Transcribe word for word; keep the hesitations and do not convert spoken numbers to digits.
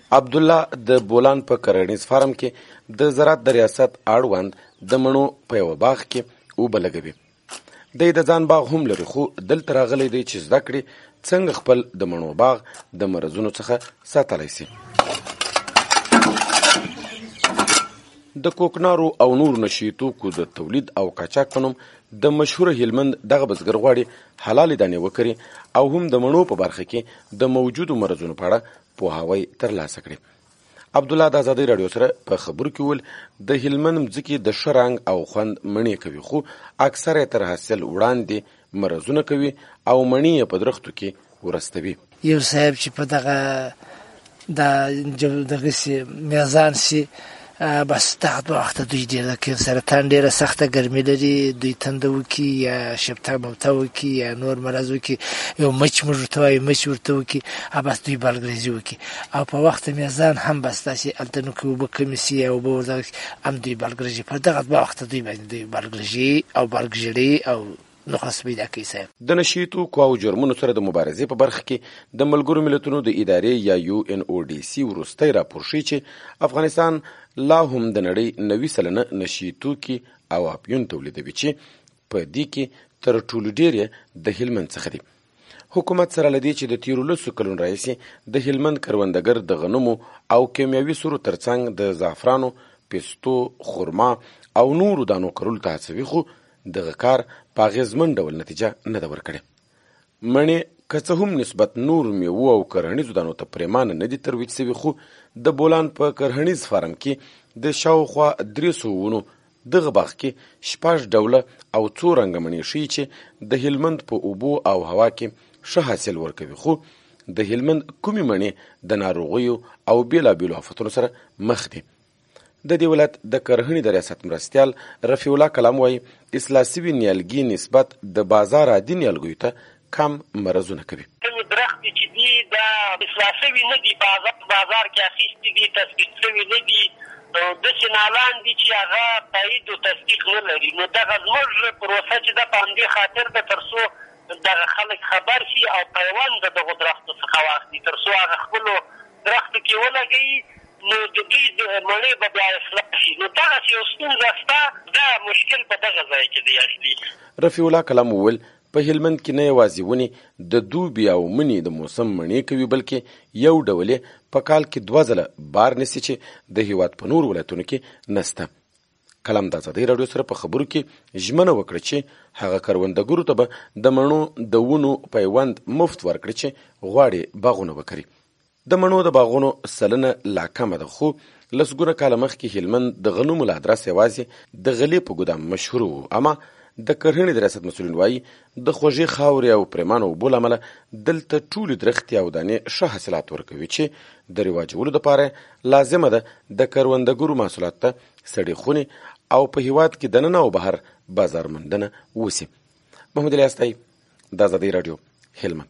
عبدالله د بولان په کرهنیز فارم کې د زراعت د ریاست اړوند د مڼو په یوه باغ کې اوبه لګوي. دی د ځان باغ هم لري، خو دلته راغلی دی چې زده کړي څنګه خپل د مڼو باغ د مرضونو څخه ساتلی سي. د کوکنارو او نور نشي توکو د تولید او قاچاق په نوم د مشهور هلمند دغه بزګر غواړي حلالې دانې وکړي او هم د مڼو په برخه کې د موجودو مرضونو په اړه پوهاوی ترلاسه کړي. عبدالله د ازادۍ راډیو سره په خبرو کې وویل د هلمند مځکې د ښه رنګ او خوند مڼې کوي، خو اکثره یې تر حاصل وړاندې مرضونه کوي او مڼې یې په درختو کې ورستوي. یو صاحب چې په دغه دغسې میزان سي بس دغه وخت دوی ډېر د سرطان ډېره سخته ګرمي لري، دوی تنده وکړي یا شپته مبته وکړي یا نور مرض وکړي، یو مچ موږ ورته وایو مچ ورته وکړي، بس دوی بالګریزي وکړي او په وخت میزان هم بس داسې هلته نو که اوبه کمې سي یا اوبه ورته هم دوی بالګریزي په دغه دوه وخته دوی باندې دوی بالګریزي او بالګژړي او نقص پیدا کوي. صاحب د نشي توکو او جرمونو سره د مبارزې په برخه کې د ملګرو ملتونو د ادارې یا یو ان او ډي سي وروستی راپور ښیي چې افغانستان لا هم د نړۍ نوي سلنه نشي توکي او اپیون تولیدوي چې په دې کې تر ټولو ډېر د هلمند څخه دي. حکومت سره لدی چې د تیرو لسو کلونو راهیسې د هلمند کروندګر د غنمو او کیمیاوي سرو ترڅنګ د زعفرانو، پستو، خرما او نورو دانو کرلو ته هڅوي، خو دغه کار په اغېزمن ډول نتیجه نه ده ورکړې. مڼې که څه هم نسبت نور میوو او کرهنیزو دانو ته پرېمانه نه دي ترویج سوي، خو د بولان په کرهنیز فارم کې د شاوخوا درې سوو ونو دغه باغ کې شپږ ډوله او څو رنګه مڼې ښیي چې د هلمند په اوبو او هوا کې ښه حاصل ورکوي، خو د هلمند کومې مڼې د ناروغیو او بېلابېلو آفتونو سره مخ دي. د دې ولایت د کرهنې د ریاست مرستیال رفیع الله کلام وایي اصلاح سوي نیالګي نسبت د بازار عادي نیالګیو ته کم مرضونه کوي. کومې درختې چې دي دا اصلاح سوي نه دي، بازار بازار کې اخیستي دي، تصدیق سوي نه دي، داسې نالان دي چې هغه تایید او تصدیق نه لري. نو دغه زموږ پروسه چې ده په همدې خاطر ده تر څو دغه خلک خبر شي او پیوند د دغو درختو څخه واخلي، تر څو هغه خپلو درختو کې ولګوي، نو د دوی د مڼې به بیا اصلاح شي. نو دغسې یو ستونزه شته، دا مشکل په دغه ځای کې دی اصلي. رفیع الله کلام وویل په هلمند کې نه یوازې ونې د دوبي او مني د موسم مڼې کوي، بلکې یو ډول یې په کال کې دوه ځله بار نیسي چې د هېواد په نورو ولایتونو کې نسته. کلام د ازادۍ راډیو سره په خبرو کې ژمنه وکړه چې هغه کروندګرو ته به د مڼو د ونو پیوند مفت ورکړي چې غواړي باغونه وکري. د مڼو د باغونو سلنه لا کمه ده، خو لسګونه کاله مخکې هلمند د غنمو له ادرس یوازې د غلې په ګدام مشهور و، اما د کرهنې د ریاست مسؤلین وایي د خوږې خاورې او پرېمانه اوبو له امله دلته ټولې درختې او دانې ښه حاصلات ورکوي چې د رواجولو دپاره لازمه ده د کروندګرو محصولاتو ته سړې خونې او په هېواد کې دننه او بهر بازار موندنه وسي. محمد علي استایي، د ازادۍ راډیو، هلمند.